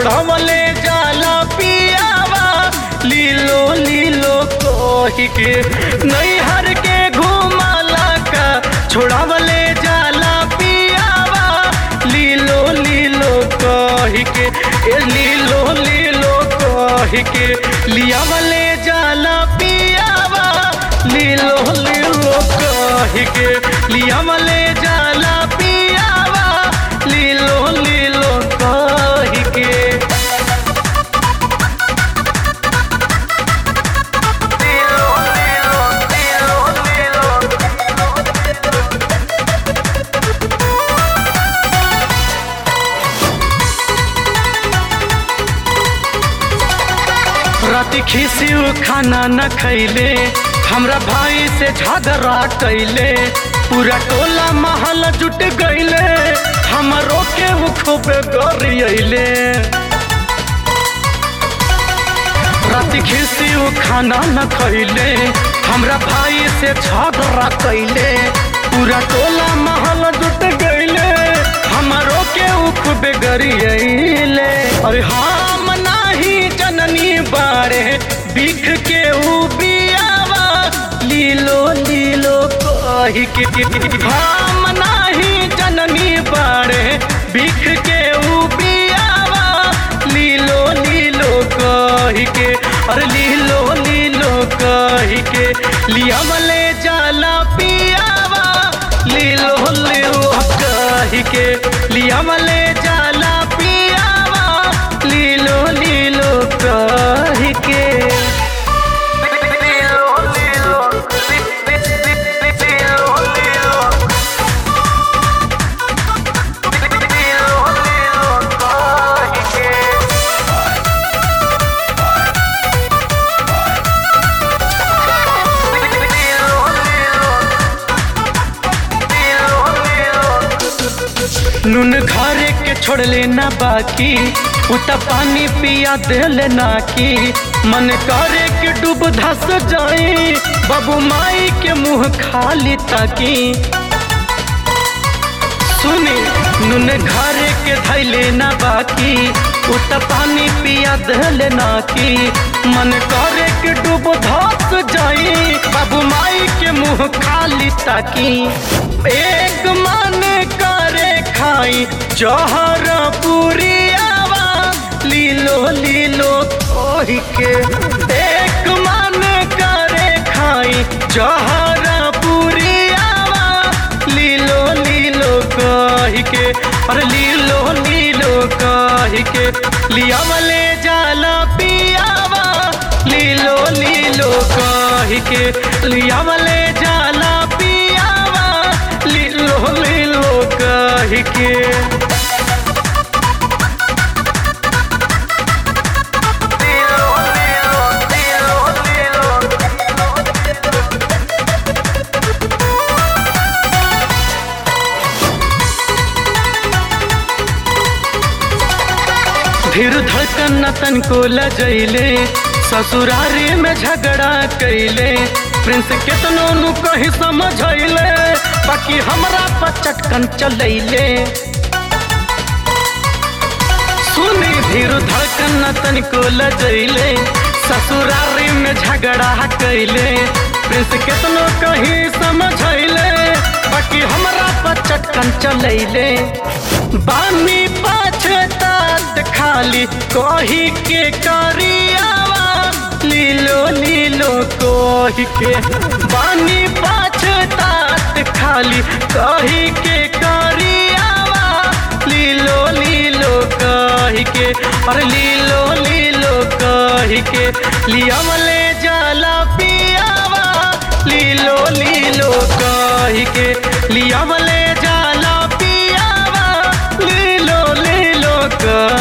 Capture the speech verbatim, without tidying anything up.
छोड़ावले जाला पियावा लीलो लीलो कही के नैहर के घुमाला का छोड़ावले जाला पियावा लीलो लीलो कही के ए लीलो लीलो कही के लियावले जाला पियावा लीलो लीलो कही के लियावले जाला पियावा लीलो लीलो कही के राति खिसियु खाना न खैले हमरा भाई से झगड़ा कैले पूरा टोला महल जुट गईले हमरो के वो खूब गरियले राति खिसियु खाना न खैले हमरा भाई से झगड़ा कैले पूरा टोला महल जुट गईले हमरो के वो खूब गरियले अरे हम नाही जननी बारे बिख के ऊ बियावा लीलो लीलो कही के हम नाही जननी बारे बिख के ऊ बियावा लीलो लीलो कही के अरे लीलो लीलो कही के लियावले जाला पियावा लीलो लीलो कही के लियावले जाला पियावा लीलो लीलो कही के नून घरे के छोड़ले ना बाकी उता पानी पिया देले ना की मन करे के डूब धस जाए बाबू माई के मुंह खाली ताकी सुनी नून घरे के धैले ना बाकी उता पानी पिया देले ना की मन करे के डूब धस जाए बाबू माई के मुंह खाली ताकी एक मन करे खाई जहर पुरियावा लीलो लीलो कही के एक मन करे खाई जहर पुरियावा लीलो लीलो कही के अरे लीलो लीलो कही के लियावले जाला पियावा लीलो लीलो कही के लियावले जाला पियावा लीलो लीलो कही के धीर धड़कन न तन को लजैले ससुरारी में झगड़ा कैले प्रिंस केतनो नु कहीं समझैले बाकी हमरा पर चटकन चलैले सुनी धीर धड़कन न तन को लजैले ससुरारी में झगड़ा कैले प्रिंस केतनो कहीं समझैले बाकी हमरा पर चटकन चलैले बानी पछतात खाली कही के करियावा लीलो लीलो कही के बानी पछतात खाली कही के करियावा लीलो लीलो कही के अरे लीलो लीलो कही के लियावले जाला पियावा लीलो लीलो कही के लियावले जाला पियावा लीलो लीलो कही